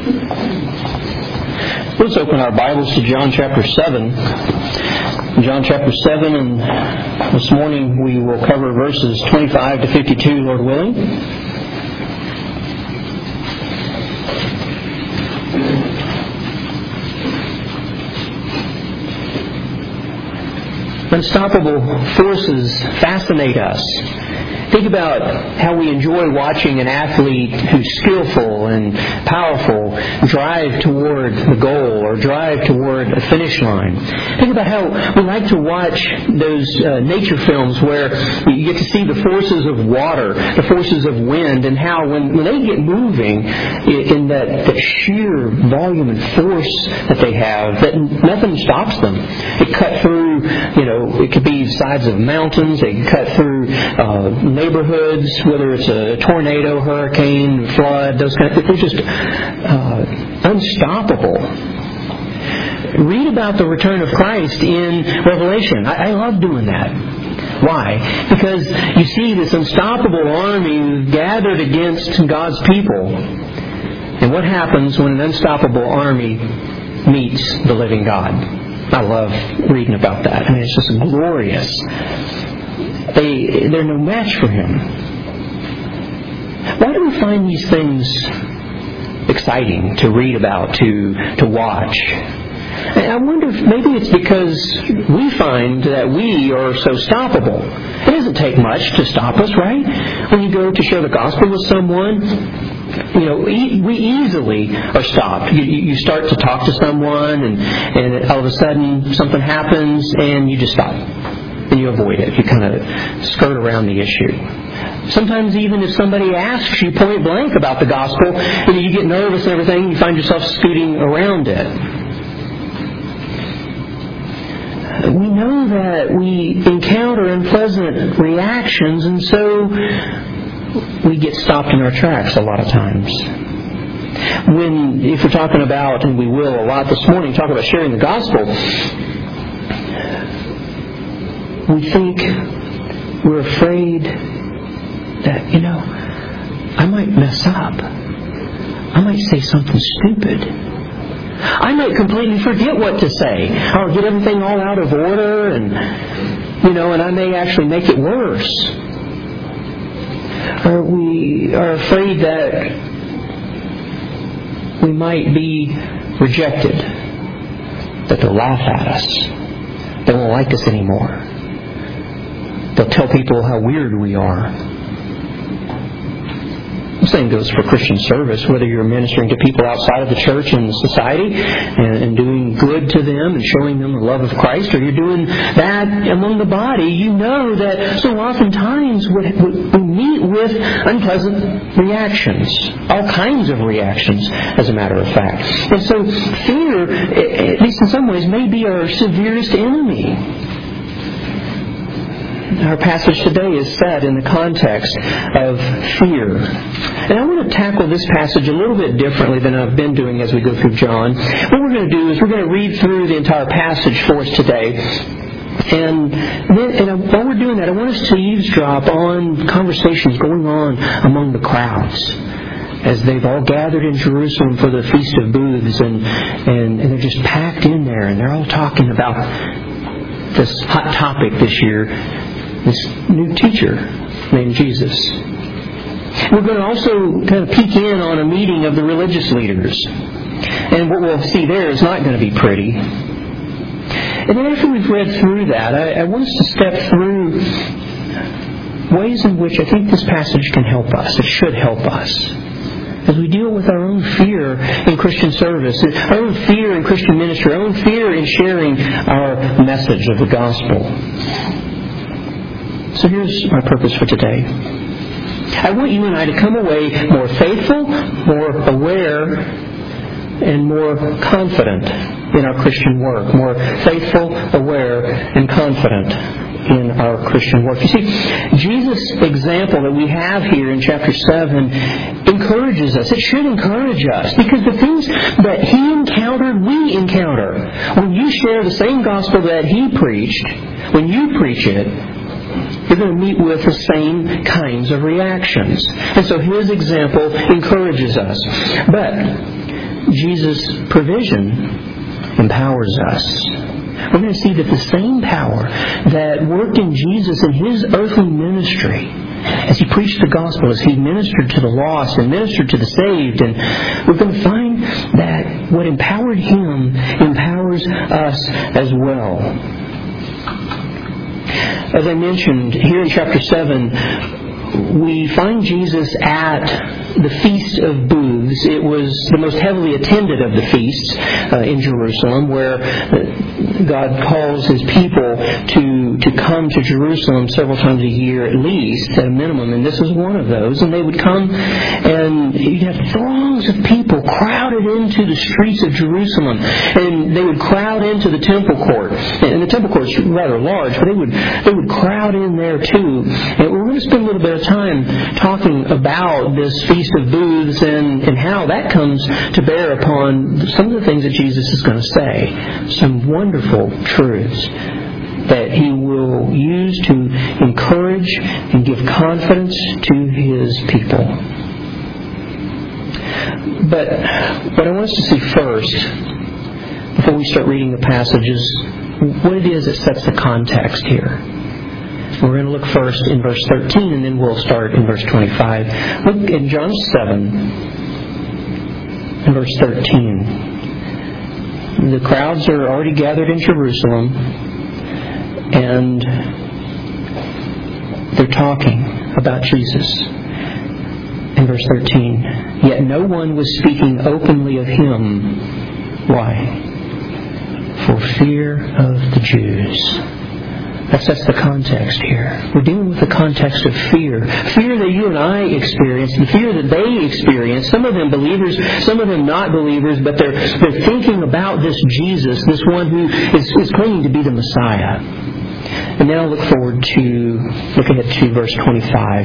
Let's open our Bibles to John chapter 7. John chapter 7, and this morning we will cover verses 25 to 52, Lord willing. Unstoppable forces fascinate us. Think about how we enjoy watching an athlete who's skillful and powerful drive toward the goal or drive toward a finish line. Think about how we like to watch those nature films where you get to see the forces of water, the forces of wind, and how when they get moving in that sheer volume and force that they have, that nothing stops them. It cut through, it could be sides of mountains, they cut through neighborhoods, whether it's a tornado, hurricane, flood, those kind of things. They're just unstoppable. Read about the return of Christ in Revelation. I love doing that. Why? Because you see this unstoppable army gathered against God's people. And what happens when an unstoppable army meets the living God? I love reading about that. I mean, it's just glorious. They're no match for Him. Why do we find these things exciting to read about, to watch? I wonder if maybe it's because we find that we are so stoppable. It doesn't take much to stop us, right? When you go to share the gospel with someone, we easily are stopped. You start to talk to someone, and all of a sudden something happens, and you just stop. And you avoid it. You kind of skirt around the issue. Sometimes even if somebody asks you point blank about the gospel, you get nervous and everything, you find yourself scooting around it. We know that we encounter unpleasant reactions, and so we get stopped in our tracks a lot of times. If we're talking about, and we will a lot this morning, talk about sharing the gospel, we think we're afraid that, I might mess up. I might say something stupid. I might completely forget what to say. Or get everything all out of order and I may actually make it worse. Or we are afraid that we might be rejected. That they'll laugh at us. They won't like us anymore. They'll tell people how weird we are. The same goes for Christian service, whether you're ministering to people outside of the church and society and doing good to them and showing them the love of Christ, or you're doing that among the body. You know that so oftentimes we meet with unpleasant reactions, all kinds of reactions, as a matter of fact. And so fear, at least in some ways, may be our severest enemy. Our passage today is set in the context of fear. And I want to tackle this passage a little bit differently than I've been doing as we go through John. What we're going to do is we're going to read through the entire passage for us today. And while we're doing that, I want us to eavesdrop on conversations going on among the crowds as they've all gathered in Jerusalem for the Feast of Booths, and they're just packed in there, and they're all talking about this hot topic this year, this new teacher named Jesus. We're going to also kind of peek in on a meeting of the religious leaders. And what we'll see there is not going to be pretty. And then after we've read through that, I want us to step through ways in which I think this passage can help us. It should help us. As we deal with our own fear in Christian service, our own fear in Christian ministry, our own fear in sharing our message of the gospel. So here's my purpose for today. I want you and I to come away more faithful, more aware, and more confident in our Christian work. More faithful, aware, and confident in our Christian work. You see, Jesus' example that we have here in chapter 7 encourages us. It should encourage us, because the things that He encountered, we encounter. When you share the same gospel that He preached, when you preach it, you're going to meet with the same kinds of reactions. And so His example encourages us. But Jesus' provision empowers us. We're going to see that the same power that worked in Jesus in His earthly ministry, as He preached the gospel, as He ministered to the lost and ministered to the saved, and we're going to find that what empowered Him empowers us as well. As I mentioned, here in chapter 7, we find Jesus at the Feast of Booths. It was the most heavily attended of the feasts in Jerusalem, where God calls His people to come to Jerusalem several times a year at least, at a minimum, and this is one of those. And they would come, and you'd have throngs of people crowded into the streets of Jerusalem, and they would crowd into the temple court. And the temple court's rather large, but they would crowd in there too. And we're going to spend a little bit of time talking about this Feast of Booths and how that comes to bear upon some of the things that Jesus is going to say. Some wonderful truths that He will use to encourage and give confidence to His people. But what I want us to see first, before we start reading the passages, what it is that sets the context here. We're going to look first in verse 13, and then we'll start in verse 25. Look at John 7 and verse 13. The crowds are already gathered in Jerusalem, and they're talking about Jesus. In verse 13, yet no one was speaking openly of Him. Why? For fear of the Jews. That's the context here. We're dealing with the context of fear. Fear that you and I experience, the fear that they experience. Some of them believers, some of them not believers, but they're thinking about this Jesus, this one who is claiming to be the Messiah. And now look ahead to verse 25.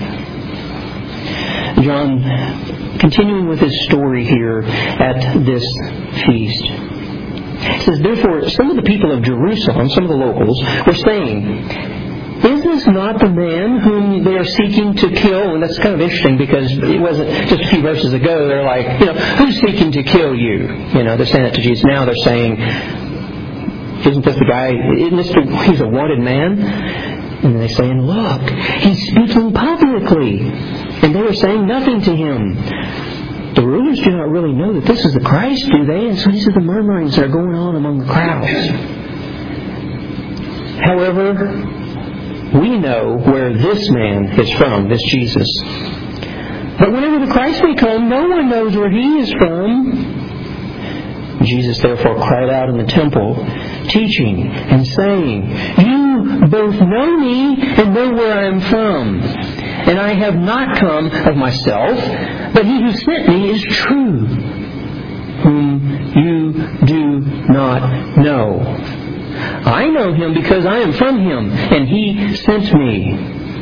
John, continuing with his story here at this feast. It says, therefore, some of the people of Jerusalem, some of the locals, were saying, is this not the man whom they are seeking to kill? And that's kind of interesting because it wasn't just a few verses ago. They're like, who's seeking to kill you? They're saying that to Jesus. Now they're saying, isn't this the guy? He's a wanted man? And they're saying, look, he's speaking publicly. And they were saying nothing to him. The rulers do not really know that this is the Christ, do they? And so these are the murmurings that are going on among the crowds. However, we know where this man is from, this Jesus. But whenever the Christ may come, no one knows where He is from. Jesus therefore cried out in the temple, teaching and saying, you both know me and know where I am from. And I have not come of myself, but He who sent me is true, whom you do not know. I know Him because I am from Him, and He sent me.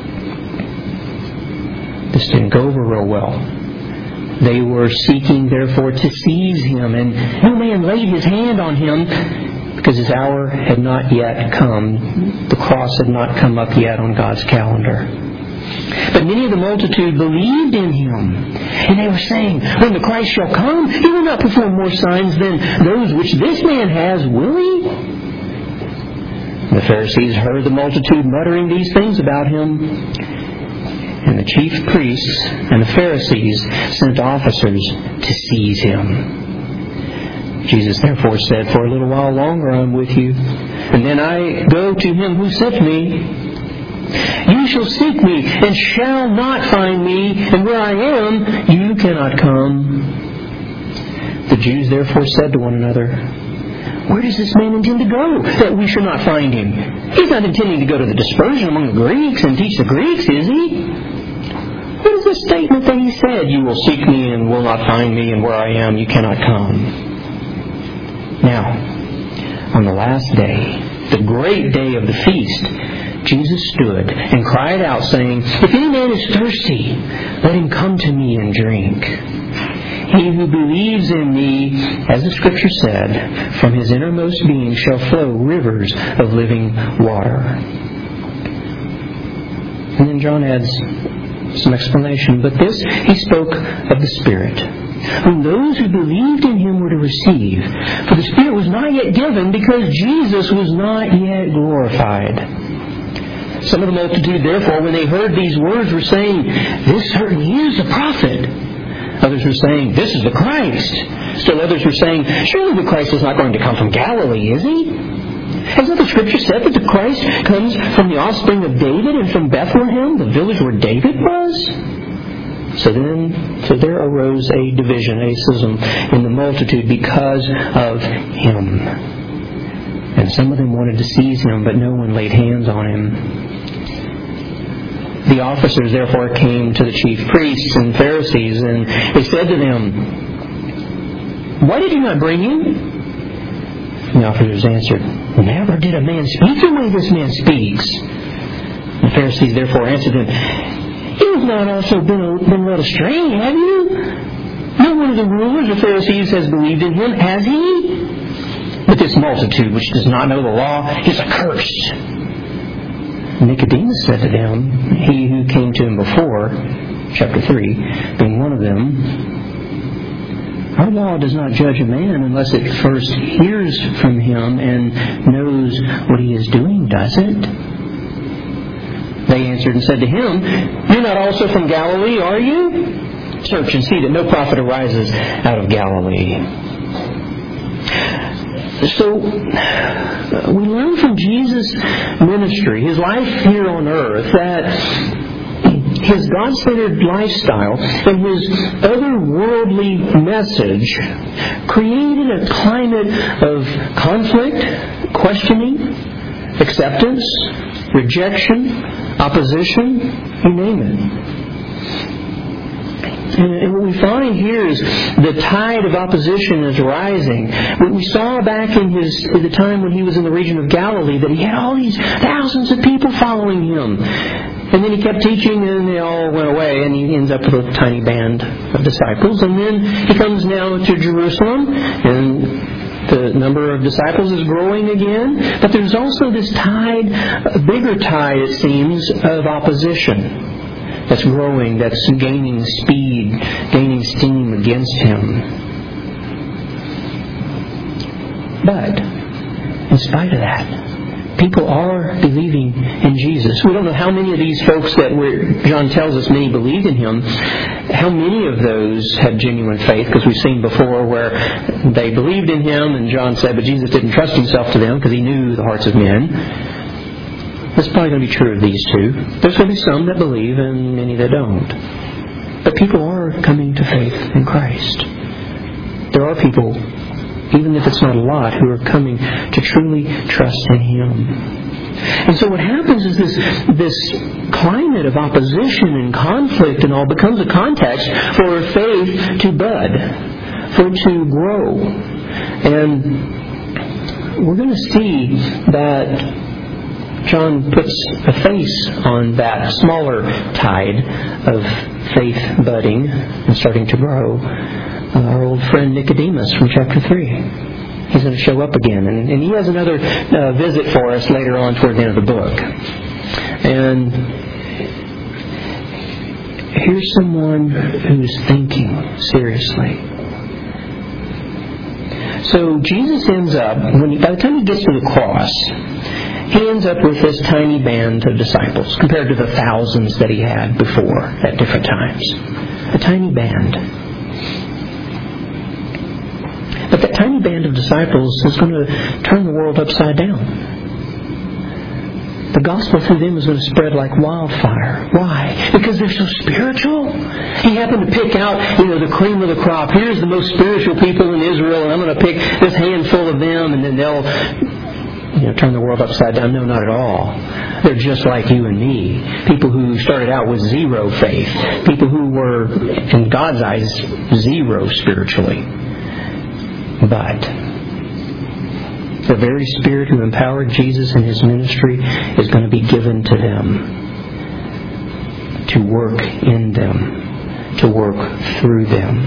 This didn't go over real well. They were seeking, therefore, to seize Him, and no man laid his hand on Him because His hour had not yet come. The cross had not come up yet on God's calendar. But many of the multitude believed in Him. And they were saying, when the Christ shall come, He will not perform more signs than those which this man has, will He? The Pharisees heard the multitude muttering these things about Him. And the chief priests and the Pharisees sent officers to seize Him. Jesus therefore said, for a little while longer I am with you, and then I go to Him who sent me. You shall seek me, and shall not find me, and where I am, you cannot come. The Jews therefore said to one another, where does this man intend to go, that we shall not find Him? He's not intending to go to the dispersion among the Greeks and teach the Greeks, is He? What is the statement that He said, you will seek me and will not find me, and where I am, you cannot come? Now, on the last day, the great day of the feast, Jesus stood and cried out, saying, if any man is thirsty, let him come to me and drink. He who believes in me, as the Scripture said, from his innermost being shall flow rivers of living water. And then John adds some explanation. But this he spoke of the Spirit, whom those who believed in him were to receive. For the Spirit was not yet given because Jesus was not yet glorified. Some of the multitude, therefore, when they heard these words, were saying, "This certainly is a prophet." Others were saying, "This is the Christ." Still others were saying, "Surely the Christ is not going to come from Galilee, is he? Has not the Scripture said that the Christ comes from the offspring of David and from Bethlehem, the village where David was?" So there arose a division, a schism in the multitude because of him. And some of them wanted to seize him, but no one laid hands on him. The officers therefore came to the chief priests and Pharisees, and they said to them, "Why did you not bring him?" The officers answered, "Never did a man speak the way this man speaks." The Pharisees therefore answered them, "You have not also been led astray, have you? No one of the rulers or Pharisees has believed in him, has he? But this multitude, which does not know the law, is accursed." Nicodemus said to them, he who came to him before, chapter 3, being one of them, "Our law does not judge a man unless it first hears from him and knows what he is doing, does it?" They answered and said to him, "You're not also from Galilee, are you? Search and see that no prophet arises out of Galilee." So, we learn from Jesus' ministry, his life here on earth, that his God-centered lifestyle and his otherworldly message created a climate of conflict, questioning, acceptance, rejection, opposition, you name it. And what we find here is the tide of opposition is rising. We saw back in the time when he was in the region of Galilee that he had all these thousands of people following him. And then he kept teaching and they all went away and he ends up with a tiny band of disciples. And then he comes now to Jerusalem and the number of disciples is growing again. But there's also this tide, a bigger tide it seems, of opposition that's growing, that's gaining speed, gaining steam against him. But, in spite of that, people are believing in Jesus. We don't know how many of these folks that John tells us many believed in him, how many of those had genuine faith, because we've seen before where they believed in him and John said, but Jesus didn't trust himself to them because he knew the hearts of men. That's probably going to be true of these two. There's going to be some that believe and many that don't. But people are coming to faith in Christ. There are people, even if it's not a lot, who are coming to truly trust in him. And so what happens is this climate of opposition and conflict and all becomes a context for faith to bud, for it to grow. And we're going to see that John puts a face on that smaller tide of faith budding and starting to grow. Our old friend Nicodemus from chapter 3. He's going to show up again. And he has another visit for us later on toward the end of the book. And here's someone who's thinking seriously. So Jesus ends up, by the time he gets to the cross, he ends up with this tiny band of disciples compared to the thousands that he had before at different times. A tiny band. But that tiny band of disciples is going to turn the world upside down. The gospel through them is going to spread like wildfire. Why? Because they're so spiritual. He happened to pick out, the cream of the crop. Here's the most spiritual people in Israel, and I'm going to pick this handful of them, and then they'll turn the world upside down. No, not at all. They're just like you and me. People who started out with zero faith. People who were, in God's eyes, zero spiritually. But the very Spirit who empowered Jesus in his ministry is going to be given to them to work in them, to work through them.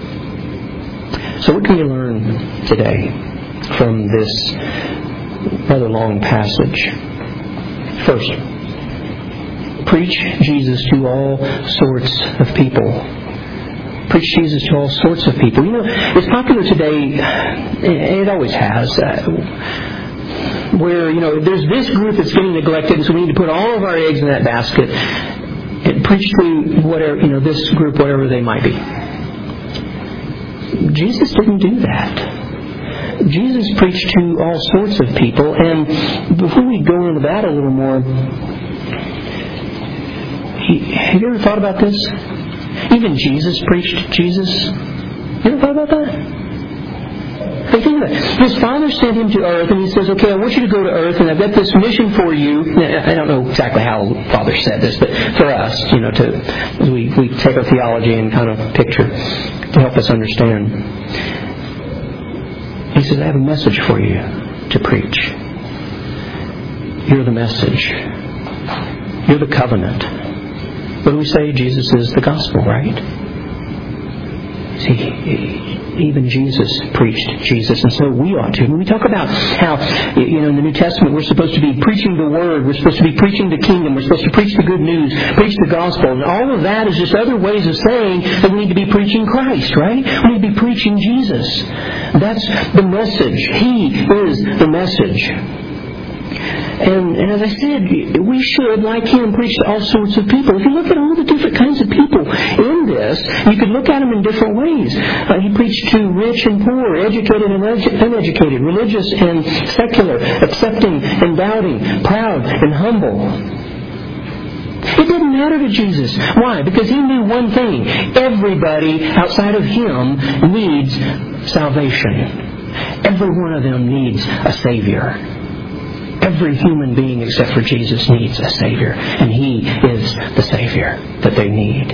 So what can we learn today from this rather long passage? First, preach Jesus to all sorts of people. Preach Jesus to all sorts of people. It's popular today, and it always has, where, there's this group that's getting neglected, so we need to put all of our eggs in that basket and preach to whatever, this group, whatever they might be. Jesus didn't do that. Jesus preached to all sorts of people, and before we go into that a little more, have you ever thought about this? Even Jesus preached to Jesus. You ever thought about that? Hey, think about it. His Father sent Him to earth, and He says, okay, I want you to go to earth, and I've got this mission for you. I don't know exactly how the Father said this, but for us, as we take our theology and kind of picture to help us understand. He says, I have a message for you to preach. You're the message. You're the covenant. What do we say? Jesus is the gospel, right? See, even Jesus preached Jesus, and so we ought to. When we talk about how, in the New Testament, we're supposed to be preaching the Word, we're supposed to be preaching the kingdom, we're supposed to preach the good news, preach the gospel, and all of that is just other ways of saying that we need to be preaching Christ, right? We need to be preaching Jesus. That's the message. He is the message. And as I said, we should, like Him, preach to all sorts of people. If you look at all the different kinds of people in this, you could look at them in different ways. He preached to rich and poor, educated and uneducated, religious and secular, accepting and doubting, proud and humble. It didn't matter to Jesus. Why? Because He knew one thing. Everybody outside of Him needs salvation. Every one of them needs a Savior. Every human being except for Jesus needs a Savior. And He is the Savior that they need.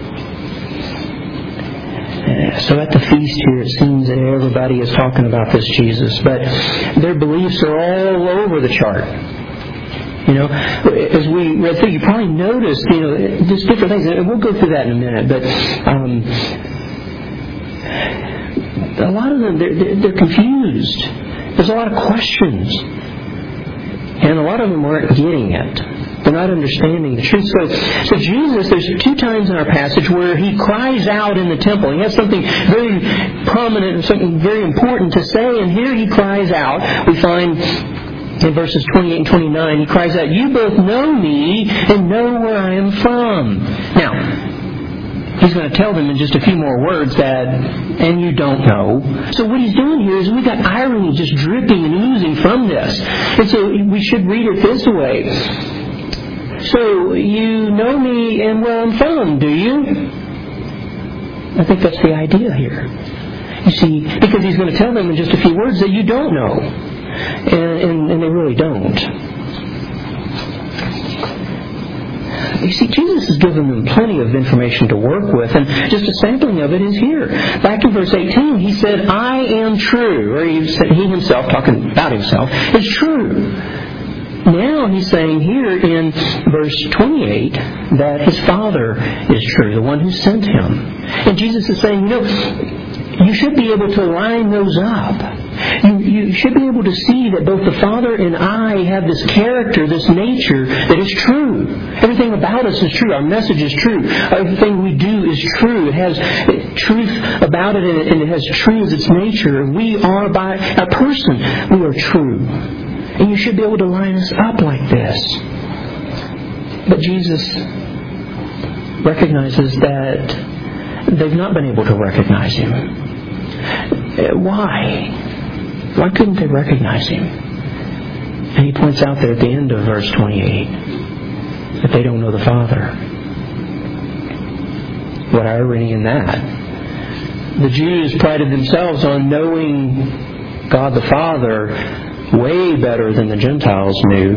So at the feast here, it seems that everybody is talking about this Jesus. But their beliefs are all over the chart. As we read through, you probably noticed, just different things. And we'll go through that in a minute. But a lot of them, they're confused. There's a lot of questions. And a lot of them aren't getting it. They're not understanding the truth. So Jesus, there's 2 times in our passage where He cries out in the temple. He has something very prominent and something very important to say. And here He cries out. We find in verses 28 and 29, He cries out, you both know me and know where I am from. Now, He's going to tell them in just a few more words that, and you don't know. So what He's doing here is we've got irony just dripping and oozing from this. And so we should read it this way. So you know me and where I'm from, do you? I think that's the idea here. You see, because He's going to tell them in just a few words that you don't know. And they really don't. You see, Jesus has given them plenty of information to work with, and just a sampling of it is here. Back in verse 18, He said, I am true, or He Himself, talking about Himself, is true. Now He's saying here in verse 28 that His Father is true, the one who sent Him. And Jesus is saying, you should be able to line those up. You should be able to see that both the Father and I have this character, this nature that is true. Everything about us is true. Our message is true. Everything we do is true. It has truth about it, and it has true as its nature. We are, by a person, we are true. And you should be able to line us up like this. But Jesus recognizes that they've not been able to recognize Him. Why? Why couldn't they recognize Him? And He points out there at the end of verse 28 that they don't know the Father. What irony in that? The Jews prided themselves on knowing God the Father way better than the Gentiles knew.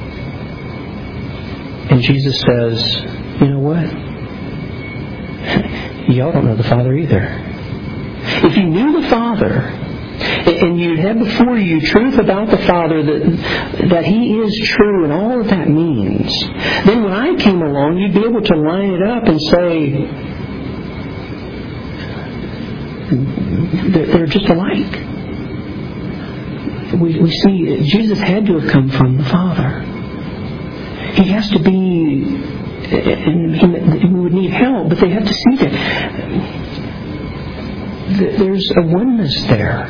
And Jesus says, you know what? Y'all don't know the Father either. If you knew the Father, and you had before you truth about the Father, that He is true and all that means, then when I came along, you'd be able to line it up and say, they're just alike. We see Jesus had to have come from the Father. He has to be, and we would need help, but they have to see that. there's a oneness there.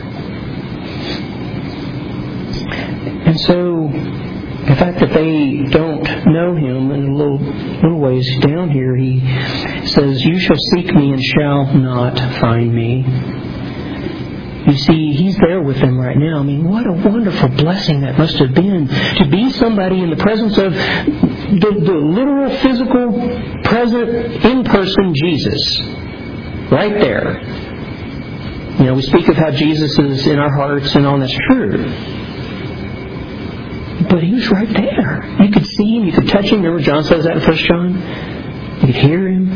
And so, the fact that they don't know Him, in a little ways down here, He says, "You shall seek me and shall not find me." You see, He's there with them right now. I mean, what a wonderful blessing that must have been, to be somebody in the presence of the literal, physical, present, in-person Jesus. Right there. You know, we speak of how Jesus is in our hearts and all, that's true. But He was right there. You could see Him, you could touch Him. Remember John says that in 1 John? You could hear Him.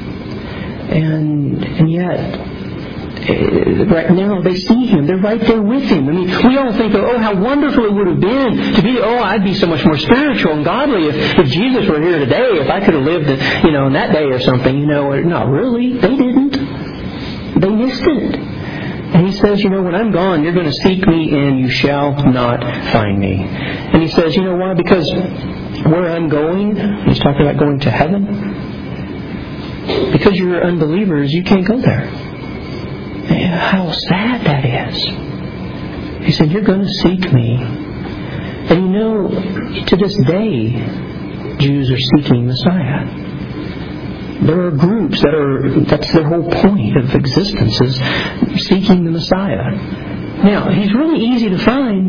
And yet, right now they see Him. They're right there with Him. I mean, we all think, oh, how wonderful it would have been to be, I'd be so much more spiritual and godly if Jesus were here today, if I could have lived in that day or something, or not really. They didn't. They missed it. And He says, when I'm gone, you're going to seek me and you shall not find me. And He says, you know why? Because where I'm going, He's talking about going to heaven. Because you're unbelievers, you can't go there. How sad that is. He said, you're going to seek me. And to this day, Jews are seeking Messiah. There are groups that's their whole point of existence, is seeking the Messiah. Now, He's really easy to find,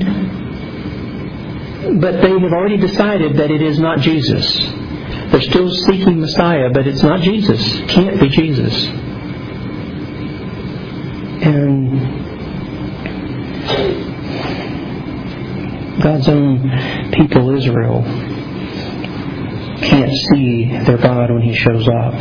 but they have already decided that it is not Jesus. They're still seeking Messiah, but it's not Jesus. It can't be Jesus. And God's own people, Israel, can't see their God when He shows up.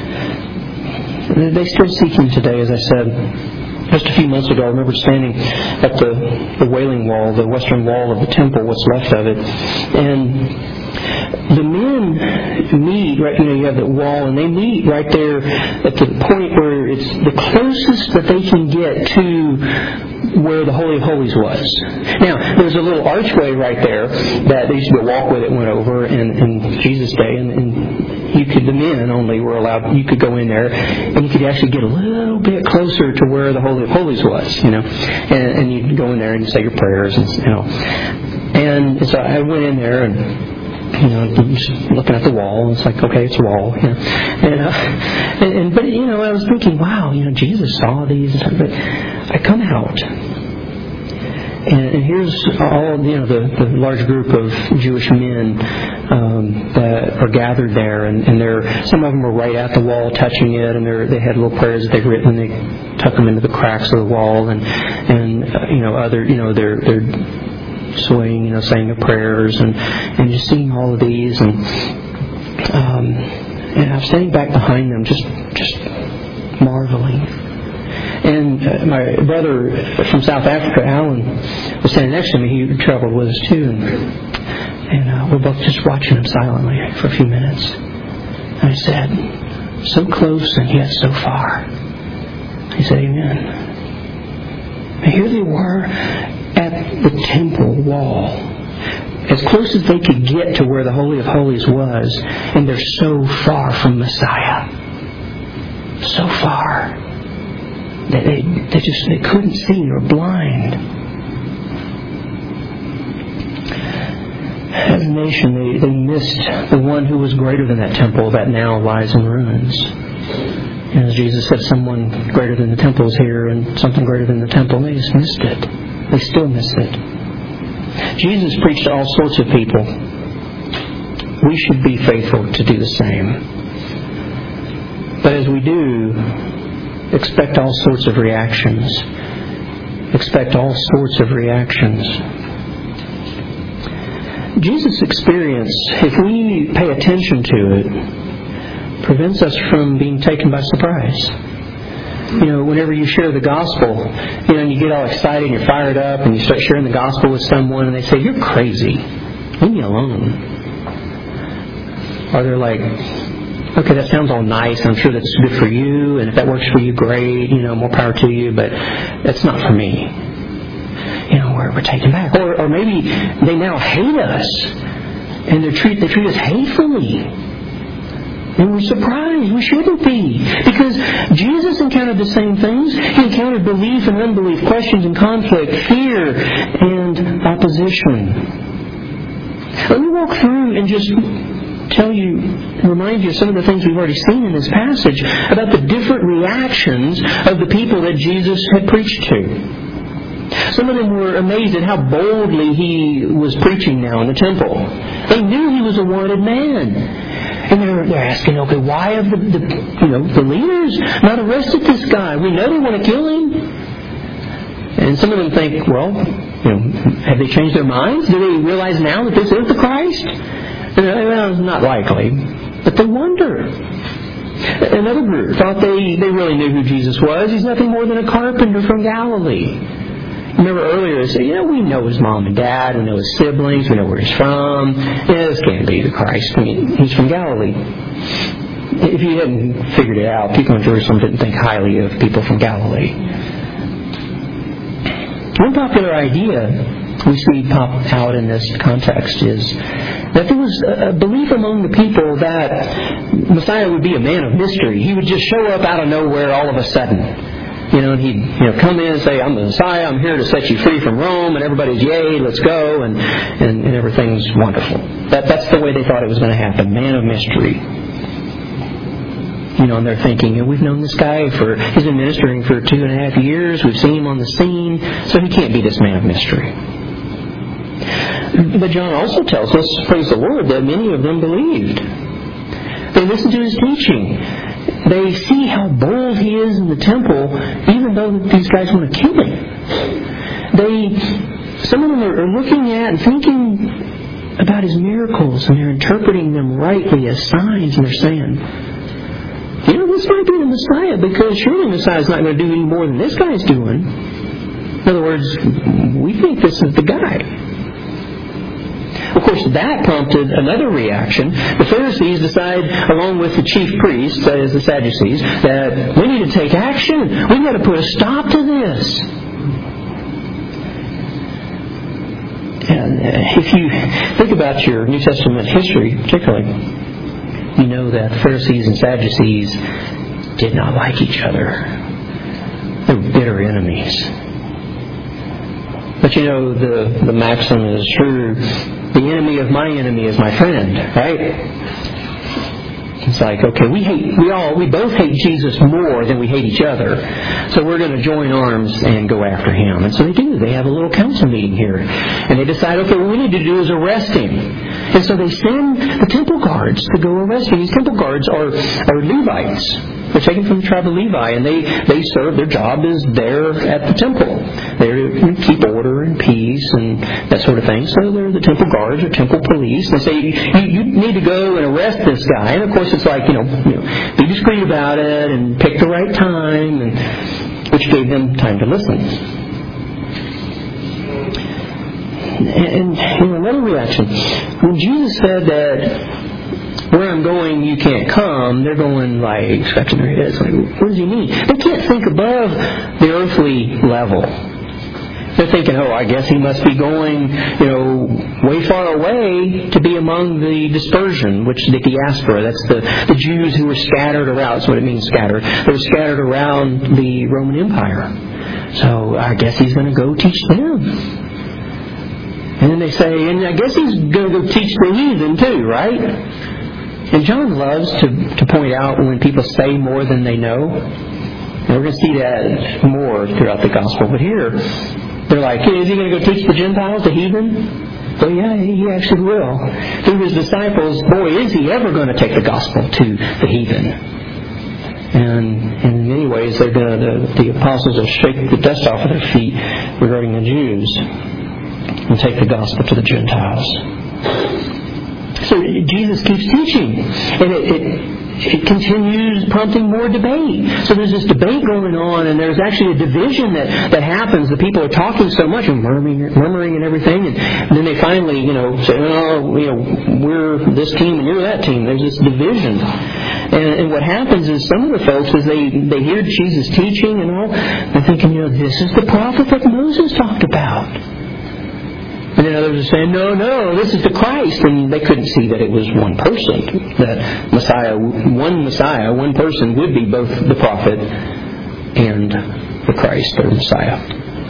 They still seek Him today, as I said. Just a few months ago, I remember standing at the Wailing Wall, the western wall of the temple, what's left of it. And the men meet, right, you have the wall, and they meet right there at the point where it's the closest that they can get to where the Holy of Holies was. Now, there's a little archway right there that they used to walk with. It went over in Jesus' day, and the men only were allowed. You could go in there, and you could actually get a little bit closer to where the Holy of Holies was. And you could go in there and say your prayers, and so I went in there and. Just looking at the wall, it's like, okay, it's a wall. But I was thinking, wow, Jesus saw these. But I come out, and here's all the large group of Jewish men that are gathered there, and some of them were right at the wall, touching it, and they had little prayers that they'd written, and they tuck them into the cracks of the wall, and they're swaying, saying their prayers, and just seeing all of these, and I'm standing back behind them, just marveling. And my brother from South Africa, Alan, was standing next to me. He traveled with us too, and we're both just watching him silently for a few minutes. And I said, "So close and yet so far." He said, "Amen." And here they were at the temple wall, as close as they could get to where the Holy of Holies was, and they're so far from Messiah. So far. They couldn't see, they were blind. As a nation, they missed the one who was greater than that temple that now lies in ruins. And as Jesus said, someone greater than the temple is here, and something greater than the temple. They just missed it. They still miss it. Jesus preached to all sorts of people. We should be faithful to do the same. But as we do, expect all sorts of reactions. Expect all sorts of reactions. Jesus' experience, if we pay attention to it, prevents us from being taken by surprise. Whenever you share the gospel, and you get all excited and you're fired up and you start sharing the gospel with someone and they say, "You're crazy. Leave me alone." Or they're like, "Okay, that sounds all nice. I'm sure that's good for you. And if that works for you, great. More power to you. But that's not for me." We're taken back. Or maybe they now hate us and they treat us hatefully. And we're surprised. We shouldn't be. Because Jesus encountered the same things. He encountered belief and unbelief, questions and conflict, fear and opposition. Let me walk through and just remind you of some of the things we've already seen in this passage about the different reactions of the people that Jesus had preached to. Some of them were amazed at how boldly He was preaching now in the temple. They knew He was a wanted man. And they're asking, okay, why have the leaders not arrested this guy? We know they want to kill him. And some of them think, well, have they changed their minds? Do they realize now that this is the Christ? Well, it's not likely. But they wonder. Another group thought they really knew who Jesus was. He's nothing more than a carpenter from Galilee. Remember earlier they said, we know his mom and dad, we know his siblings, we know where he's from. This can't be the Christ. He's from Galilee. If you hadn't figured it out, people in Jerusalem didn't think highly of people from Galilee. One popular idea we see pop out in this context is that there was a belief among the people that Messiah would be a man of mystery. He would just show up out of nowhere all of a sudden. And he'd come in and say, I'm the Messiah, I'm here to set you free from Rome, and everybody's, yay, let's go, and everything's wonderful. That's the way they thought it was going to happen, man of mystery. And they're thinking, we've known this guy he's been ministering for 2.5 years, we've seen him on the scene, so he can't be this man of mystery. But John also tells us, praise the Lord, that many of them believed. They listened to his teaching. They see how bold he is in the temple, even though these guys want to kill him. Some of them are looking at and thinking about his miracles, and they're interpreting them rightly as signs, and they're saying, this might be the Messiah, because surely the Messiah's not going to do any more than this guy's doing. In other words, we think this is the guy. Of course, that prompted another reaction. The Pharisees decide, along with the chief priests, that is the Sadducees, that we need to take action. We've got to put a stop to this. And if you think about your New Testament history, particularly, you know that the Pharisees and Sadducees did not like each other. They were bitter enemies. But the maxim is true. The enemy of my enemy is my friend, right? It's like, okay, we both hate Jesus more than we hate each other. So we're going to join arms and go after him. And so they do. They have a little council meeting here. And they decide, okay, what we need to do is arrest him. And so they send the temple guards to go arrest him. These temple guards are Levites. They're taken from the tribe of Levi, and they serve, their job is there at the temple. They're to keep order and peace and that sort of thing. So they're the temple guards or temple police. They say, you need to go and arrest this guy. And of course it's like, be discreet about it and pick the right time, which gave them time to listen. And another reaction. When Jesus said that, where I'm going, you can't come, they're going like, scratching their heads, like, what does he mean? They can't think above the earthly level. They're thinking, I guess he must be going, way far away to be among the dispersion, which the diaspora, that's the Jews who were scattered around. That's what it means, scattered. They were scattered around the Roman Empire. So I guess he's going to go teach them. And then they say, and I guess he's going to go teach the heathen too, right? And John loves to point out when people say more than they know. And we're going to see that more throughout the gospel. But here, they're like, hey, is he going to go teach the Gentiles, the heathen? Well, yeah, he actually will. Through his disciples, boy, is he ever going to take the gospel to the heathen. And in many ways, the apostles will shake the dust off of their feet regarding the Jews and take the gospel to the Gentiles. So Jesus keeps teaching, and it continues prompting more debate. So there's this debate going on, and there's actually a division that happens. The people are talking so much and murmuring and everything, and then they finally, say, we're this team and you're that team. There's this division. And what happens is some of the folks, as they hear Jesus teaching and all, they're thinking, this is the prophet that Moses talked about. And then others are saying, no, this is the Christ. And they couldn't see that it was one person. That Messiah, one person would be both the prophet and the Christ or Messiah.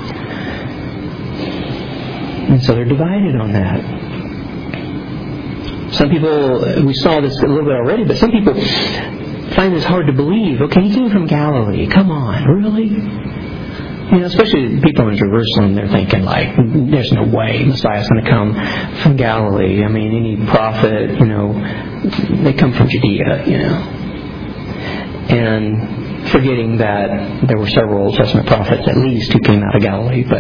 And so they're divided on that. Some people, we saw this a little bit already, but some people find this hard to believe. Okay, he came from Galilee. Come on, really? Especially people in Jerusalem, they're thinking like, there's no way Messiah's going to come from Galilee. I mean, any prophet, they come from Judea, And forgetting that there were several Old Testament prophets, at least, who came out of Galilee. But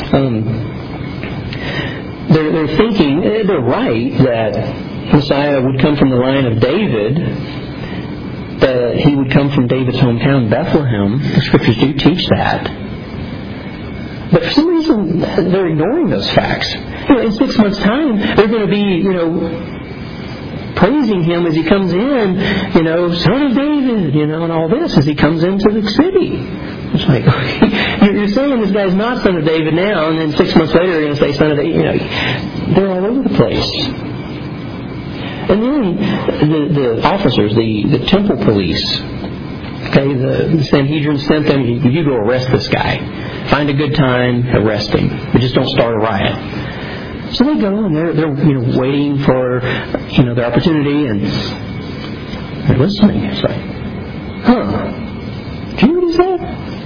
they're thinking, they're right, that Messiah would come from the line of David, that he would come from David's hometown, Bethlehem. The Scriptures do teach that. But for some reason, they're ignoring those facts. In 6 months' time, they're going to be, praising him as he comes in, Son of David, and all this as he comes into the city. It's like, you're saying this guy's not Son of David now, and then 6 months later you're going to say Son of David. They're all over the place. And then the officers, the temple police, okay, the Sanhedrin sent them, you go arrest this guy. Find a good time, arrest him. But just don't start a riot. So they go and they're waiting for their opportunity, and they're listening. It's like, do you hear what he said?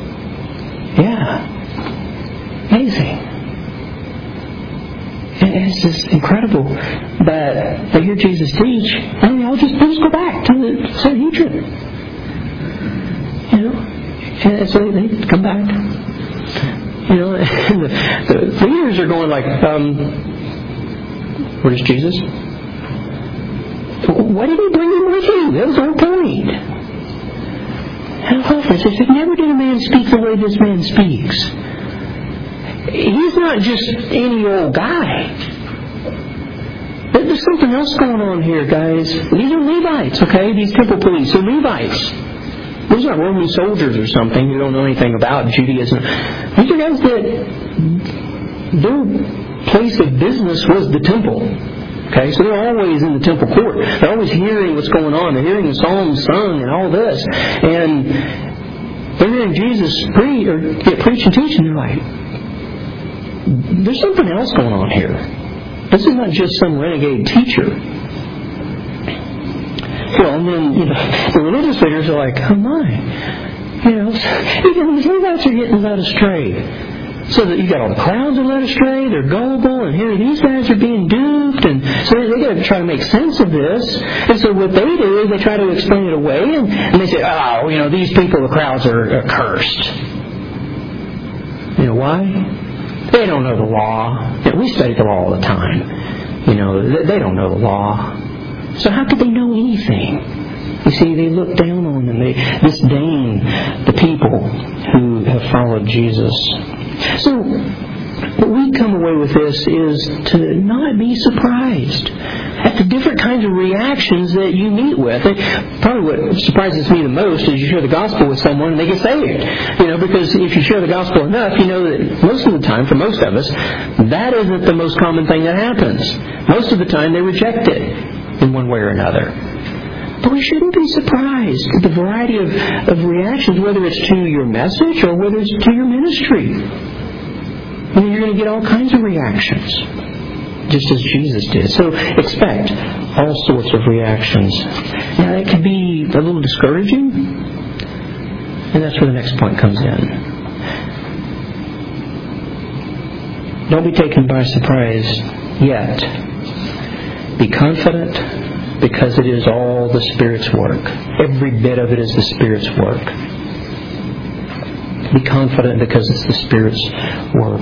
Yeah. Amazing. And it's just incredible that they hear Jesus teach, and they'll just go back to the Sanhedrin. And so they come back. And the leaders are going like, where's Jesus? Why did he bring him with you? That was our point. And they said, never did a man speak the way this man speaks. He's not just any old guy. There's something else going on here, guys. These are Levites, okay? These temple police are Levites. These aren't Roman soldiers or something who don't know anything about Judaism. These are guys that their place of business was the temple. Okay, so they're always in the temple court. They're always hearing what's going on. They're hearing the psalms sung and all this. And they're hearing Jesus preach and teach, and they're like, there's something else going on here. This is not just some renegade teacher. Well, and then, the religious leaders are like, oh my. Even these Levites are getting led astray. So that you got all the crowds are led astray, they're gullible, and here these guys are being duped, and so they got to try to make sense of this. And so what they do is they try to explain it away, and they say, these people, the crowds are cursed. Why? They don't know the law. We study the law all the time. They don't know the law. So how could they know anything? You see, they look down on them. They disdain the people who have followed Jesus. So, what we come away with this is to not be surprised at the different kinds of reactions that you meet with. And probably what surprises me the most is you share the gospel with someone and they get saved. Because if you share the gospel enough, you know that most of the time, for most of us, that isn't the most common thing that happens. Most of the time, they reject it in one way or another. But we shouldn't be surprised at the variety of reactions, whether it's to your message or whether it's to your ministry. You're going to get all kinds of reactions, just as Jesus did. So expect all sorts of reactions. Now, that can be a little discouraging, and that's where the next point comes in. Don't be taken by surprise yet. Be confident, because it is all the Spirit's work. Every bit of it is the Spirit's work. Be confident because it's the Spirit's work.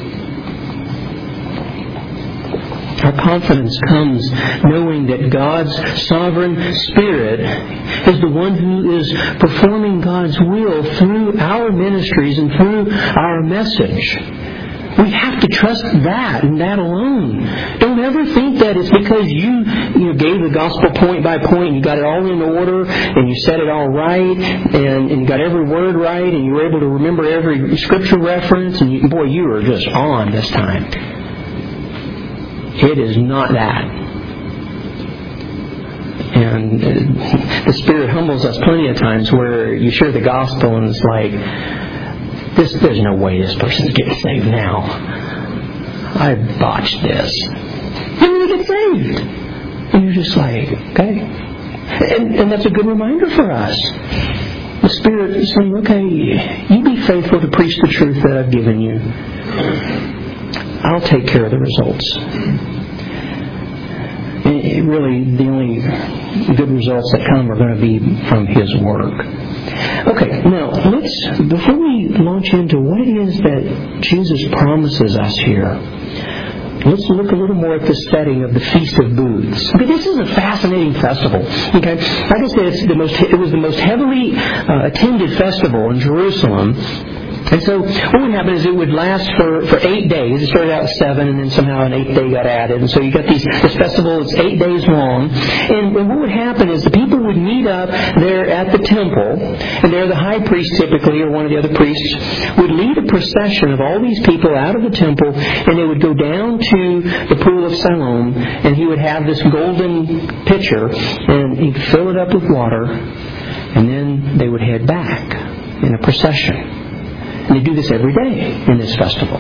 Our confidence comes knowing that God's sovereign Spirit is the one who is performing God's will through our ministries and through our message. We have to trust that and that alone. Don't ever think that it's because you gave the gospel point by point and you got it all in order and you said it all right and you got every word right and you were able to remember every scripture reference and you were just on this time. It is not that. And the Spirit humbles us plenty of times where you share the gospel and it's like, there's no way this person's getting saved now. I botched this. And then they get saved. And you're just like, okay. And that's a good reminder for us. The Spirit is saying, okay, you be faithful to preach the truth that I've given you. I'll take care of the results. And really, the only good results that come are going to be from His work. Okay, now, before we launch into what it is that Jesus promises us here, let's look a little more at the setting of the Feast of Booths. Okay, this is a fascinating festival. Okay, like I said, it was the most heavily attended festival in Jerusalem. And so what would happen is it would last for 8 days. It started out with 7, and then somehow an 8th day got added. And so you got this festival. It's 8 days long. And what would happen is the people would meet up there at the temple, and there the high priest typically, or one of the other priests, would lead a procession of all these people out of the temple, and they would go down to the pool of Siloam, and he would have this golden pitcher, and he'd fill it up with water, and then they would head back in a procession. And they do this every day in this festival.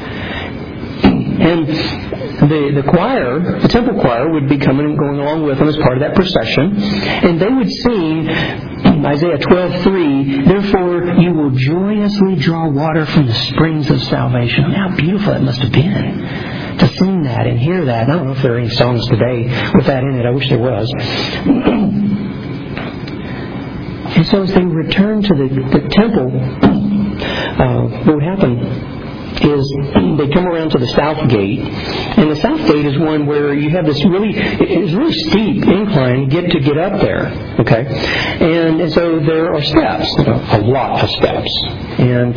And the choir, the temple choir, would be coming and going along with them as part of that procession. And they would sing Isaiah 12:3, "Therefore you will joyously draw water from the springs of salvation." I mean, how beautiful that must have been to sing that and hear that. I don't know if there are any songs today with that in it. I wish there was. And so as they return to the temple, what would happen is they come around to the south gate, and the south gate is one where you have this really steep incline to get up there. Okay, and so there are steps, a lot of steps, and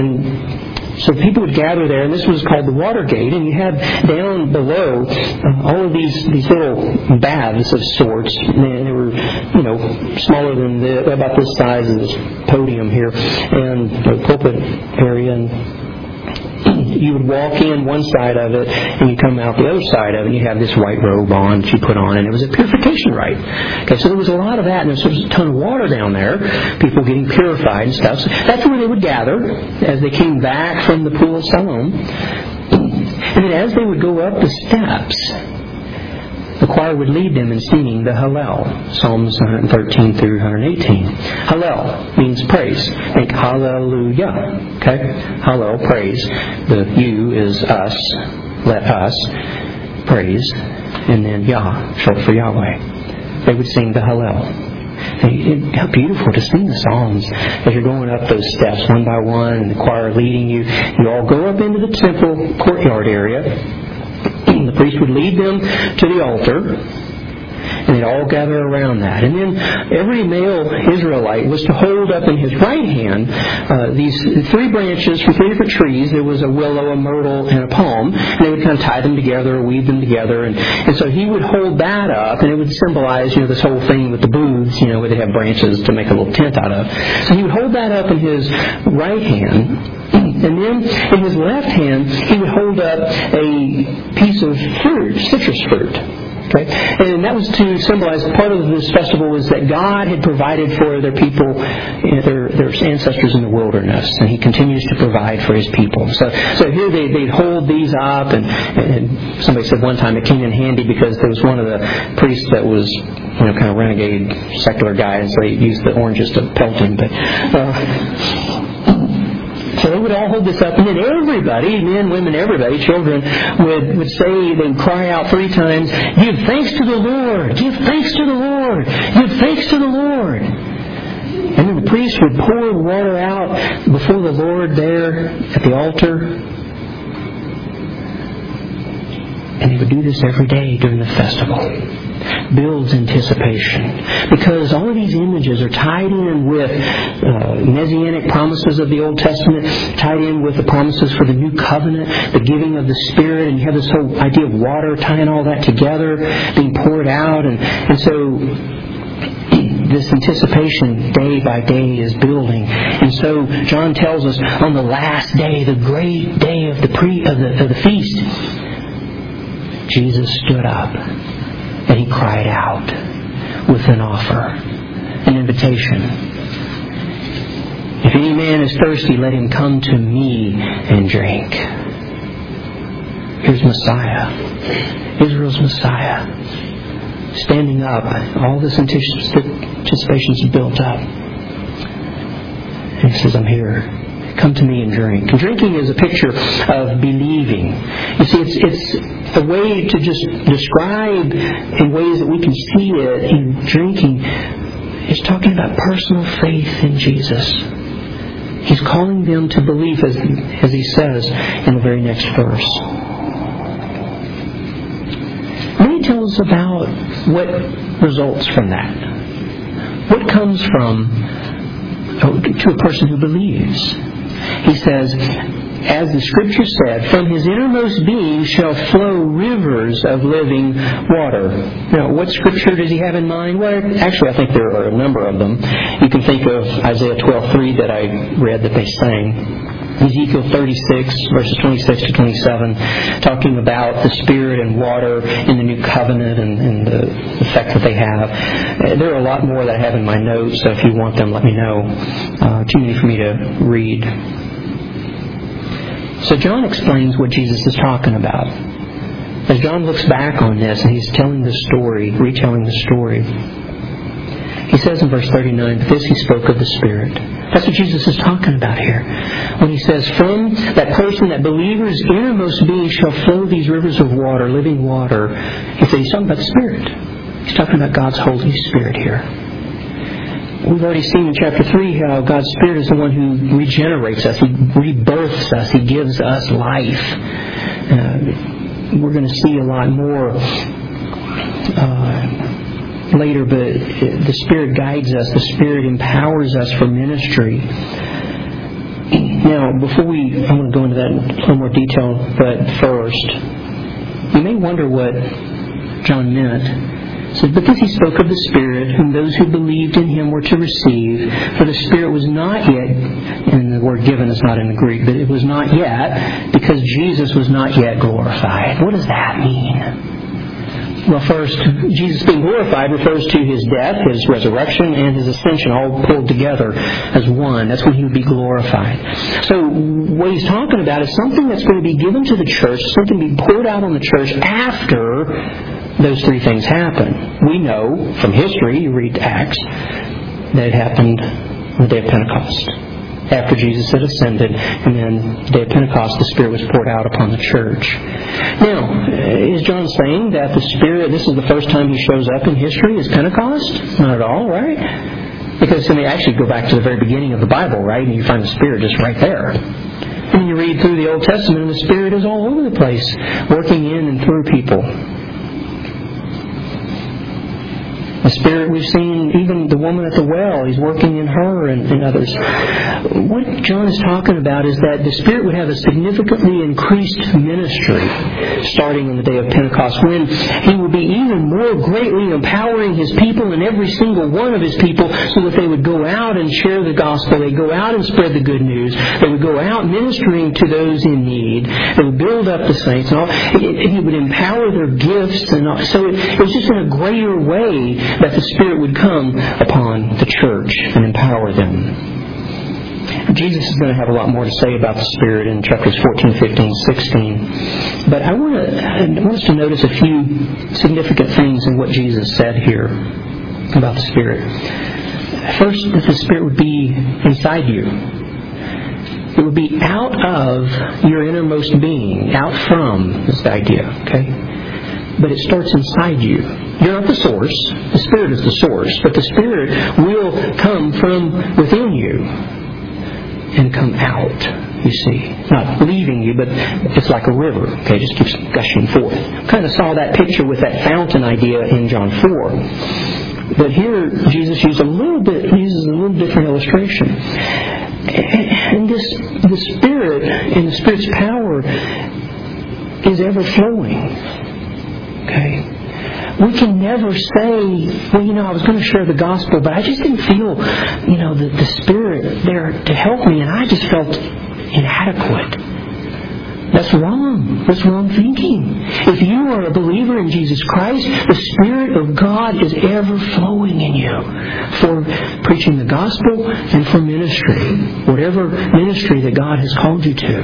so people would gather there, and this was called the water gate, and you had down below all of these little baths of sorts, and they were, smaller than about this size of this podium here, and the pulpit area, and you would walk in one side of it, and you come out the other side of it, and you have this white robe on that you put on, and it was a purification rite. Okay, so there was a lot of that, and there was a ton of water down there, people getting purified and stuff. So that's where they would gather as they came back from the pool of Siloam. And then as they would go up the steps, the choir would lead them in singing the Hallel, Psalms 113 through 118. Hallel means praise. Think hallelujah. Okay? Hallel, praise. The you is us. Let us praise. And then Yah, short for Yahweh. They would sing the Hallel. How beautiful to sing the Psalms as you're going up those steps one by one, and the choir leading you. You all go up into the temple courtyard area. The priest would lead them to the altar, and they'd all gather around that. And then every male Israelite was to hold up in his right hand these 3 branches from 3 different trees. There was a willow, a myrtle, and a palm. And they would kind of tie them together or weave them together. And so he would hold that up, and it would symbolize, this whole thing with the booths, where they have branches to make a little tent out of. So he would hold that up in his right hand. And then in his left hand, he would hold up a piece of fruit, citrus fruit. Okay? And that was to symbolize, part of this festival was that God had provided for their people, their ancestors in the wilderness. And He continues to provide for His people. So here they'd hold these up, and somebody said one time it came in handy because there was one of the priests that was, kind of renegade secular guy, and so they used the oranges to pelt him. But so they would all hold this up, and then everybody, men, women, everybody, children, would say, they would cry out 3 times, "Give thanks to the Lord! Give thanks to the Lord! Give thanks to the Lord!" And then the priest would pour the water out before the Lord there at the altar. And they would do this every day during the festival. Builds anticipation, because all of these images are tied in with messianic promises of the Old Testament, tied in with the promises for the New Covenant, the giving of the Spirit, and you have this whole idea of water tying all that together, being poured out, and so this anticipation day by day is building. And so John tells us on the last day, the great day of the feast, Jesus stood up and He cried out with an offer, an invitation. If any man is thirsty, let him come to me and drink. Here's Messiah, Israel's Messiah, standing up. All this anticipation is built up. And He says, I'm here. Come to me and drink. And drinking is a picture of believing. You see, it's a way to just describe in ways that we can see it in drinking. It's talking about personal faith in Jesus. He's calling them to believe, as He says in the very next verse. Then He tells us about what results from that. What comes from to a person who believes. He says, as the Scripture said, from his innermost being shall flow rivers of living water. Now, what Scripture does He have in mind? Well, actually, I think there are a number of them. You can think of Isaiah 12:3 that I read that they sang. Ezekiel 36, verses 26 to 27, talking about the Spirit and water in the New Covenant and the effect that they have. There are a lot more that I have in my notes, so if you want them, let me know. Too many for me to read. So John explains what Jesus is talking about. As John looks back on this and he's telling the story, retelling the story, he says in verse 39, "This He spoke of the Spirit." That's what Jesus is talking about here. When He says, from that person, that believer's innermost being shall flow these rivers of water, living water. He says He's talking about the Spirit. He's talking about God's Holy Spirit here. We've already seen in chapter 3 how God's Spirit is the one who regenerates us. He rebirths us. He gives us life. We're going to see a lot more later, but the Spirit guides us. The Spirit empowers us for ministry. Now, I want to go into that in a little more detail, but first, you may wonder what John meant. He said, "But this He spoke of the Spirit, whom those who believed in Him were to receive. For the Spirit was not yet," and the word given is not in the Greek, but it was not yet, because Jesus was not yet glorified. What does that mean? Well, first, Jesus being glorified refers to His death, His resurrection, and His ascension, all pulled together as one. That's when He would be glorified. So what He's talking about is something that's going to be given to the church, something to be poured out on the church after those three things happen. We know from history, you read Acts, that it happened on the day of Pentecost. After Jesus had ascended, and then the day of Pentecost, the Spirit was poured out upon the church. Now, is John saying that the Spirit, this is the first time He shows up in history, is Pentecost? Not at all, right? Because they actually go back to the very beginning of the Bible, right? And you find the Spirit just right there. And you read through the Old Testament, and the Spirit is all over the place, working in and through people. The Spirit, we've seen even the woman at the well, He's working in her and others. What John is talking about is that the Spirit would have a significantly increased ministry starting on the day of Pentecost, when He will be even more greatly empowering His people and every single one of His people, so that they would go out and share the gospel, they go out and spread the good news, they would go out ministering to those in need, they would build up the saints, and all. He would empower their gifts, and all. So it was just in a greater way that the Spirit would come upon the church and empower them. Jesus is going to have a lot more to say about the Spirit in chapters 14, 15, 16. But I want us to notice a few significant things in what Jesus said here about the Spirit. First, that the Spirit would be inside you. It would be out of your innermost being. Out from is the idea, okay? But it starts inside you. You're not the source. The Spirit is the source. But the Spirit will come from within you and come out, you see. Not leaving you, but it's like a river. Okay, it just keeps gushing forth. Kind of saw that picture with that fountain idea in John 4. But here, Jesus uses a little different illustration. And the Spirit and the Spirit's power is ever flowing. Okay. We can never say, well, I was going to share the gospel, but I just didn't feel, the Spirit there to help me, and I just felt inadequate. That's wrong. That's wrong thinking. If you are a believer in Jesus Christ, the Spirit of God is ever flowing in you for preaching the gospel and for ministry, whatever ministry that God has called you to.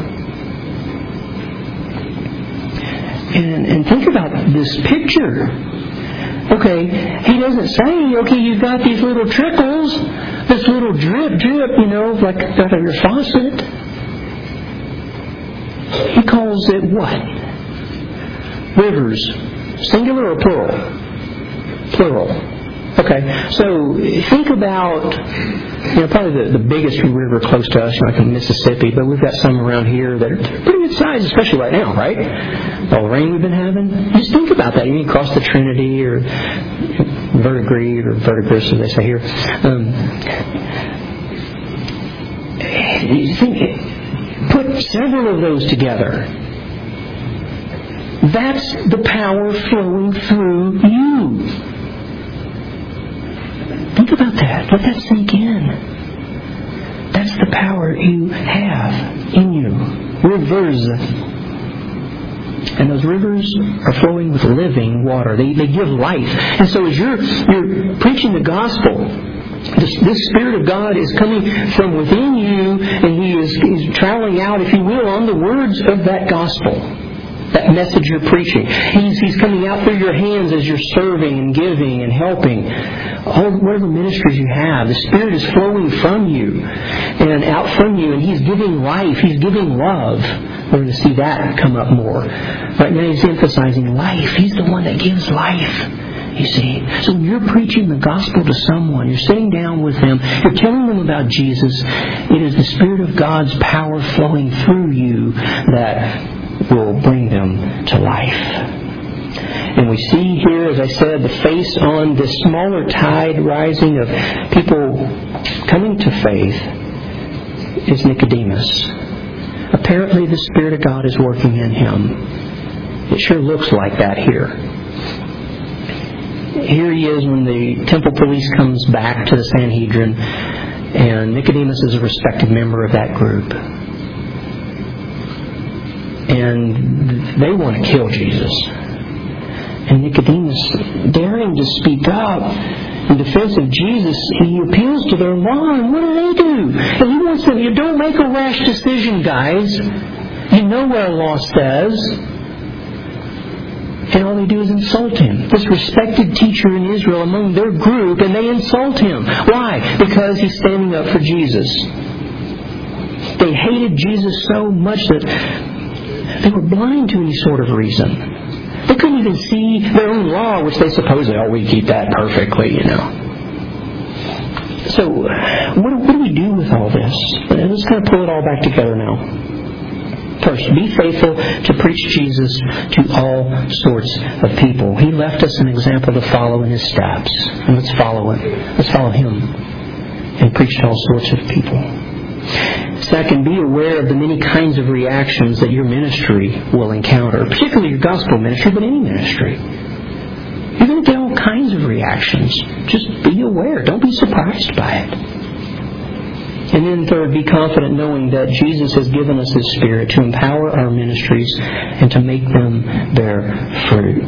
And think about this picture. Okay, he doesn't say, okay, you've got these little trickles, this little drip, like out of your faucet. He calls it what? Rivers. Singular or plural? Plural. Okay, so think about, probably the biggest river close to us, like in Mississippi, but we've got some around here that are pretty good size, especially right now, right? All the rain we've been having. Just think about that. You can cross the Trinity or Verdigris or Verdigris, as they say here. You think, put several of those together. That's the power flowing through you. Think about that. Let that sink in. That's the power you have in you. Rivers. And those rivers are flowing with living water. They give life. And so as you're preaching the gospel, this Spirit of God is coming from within you, and He's traveling out, if you will, on the words of that gospel. That message you're preaching. He's coming out through your hands as you're serving and giving and helping. Whatever ministries you have, the Spirit is flowing from you and out from you, and He's giving life. He's giving love. We're going to see that come up more. Right now He's emphasizing life. He's the one that gives life. You see, so when you're preaching the gospel to someone, you're sitting down with them, you're telling them about Jesus, it is the Spirit of God's power flowing through you that will bring them to life. And we see here, as I said, the face on this smaller tide rising of people coming to faith is Nicodemus. Apparently the Spirit of God is working in him. It sure looks like that here. Here he is when the temple police comes back to the Sanhedrin, and Nicodemus is a respected member of that group. And they want to kill Jesus. And Nicodemus, daring to speak up in defense of Jesus, he appeals to their law. And what do? And he wants them, you don't make a rash decision, guys. You know what our law says. And all they do is insult him. This respected teacher in Israel among their group, and they insult him. Why? Because he's standing up for Jesus. They hated Jesus so much that they were blind to any sort of reason. They couldn't even see their own law, which they supposedly, we keep that perfectly, So, what do we do with all this? Let's kind of pull it all back together now. First, be faithful to preach Jesus to all sorts of people. He left us an example to follow in His steps. And let's follow it. Let's follow Him and preach to all sorts of people. Second, be aware of the many kinds of reactions that your ministry will encounter, particularly your gospel ministry, but any ministry. You're going to get all kinds of reactions. Just be aware. Don't be surprised by it. And then third, be confident knowing that Jesus has given us His Spirit to empower our ministries and to make them bear fruit.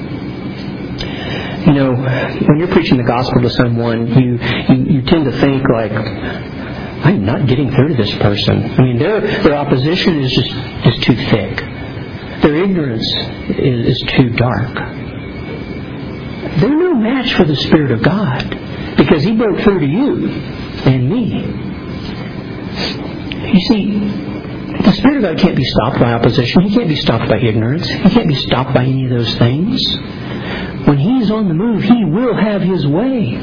When you're preaching the gospel to someone, you tend to think like, I'm not getting through to this person. Their opposition is just too thick. Their ignorance is too dark. They're no match for the Spirit of God, because He broke through to you and me. You see, the Spirit of God can't be stopped by opposition. He can't be stopped by ignorance. He can't be stopped by any of those things. When He's on the move, He will have His way.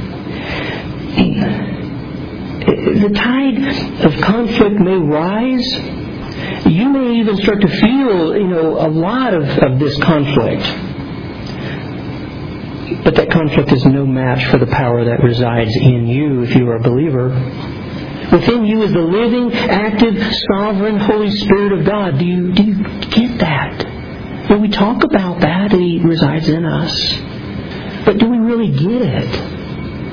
The tide of conflict may rise. You may even start to feel, a lot of this conflict. But that conflict is no match for the power that resides in you if you are a believer. Within you is the living, active, sovereign Holy Spirit of God. Do you get that? When we talk about that, He resides in us. But do we really get it?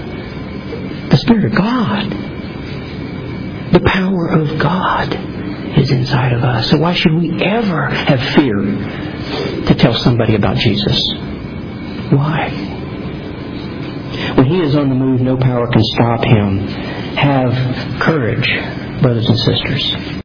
The Spirit of God. The power of God is inside of us. So why should we ever have fear to tell somebody about Jesus? Why? When He is on the move, no power can stop Him. Have courage, brothers and sisters.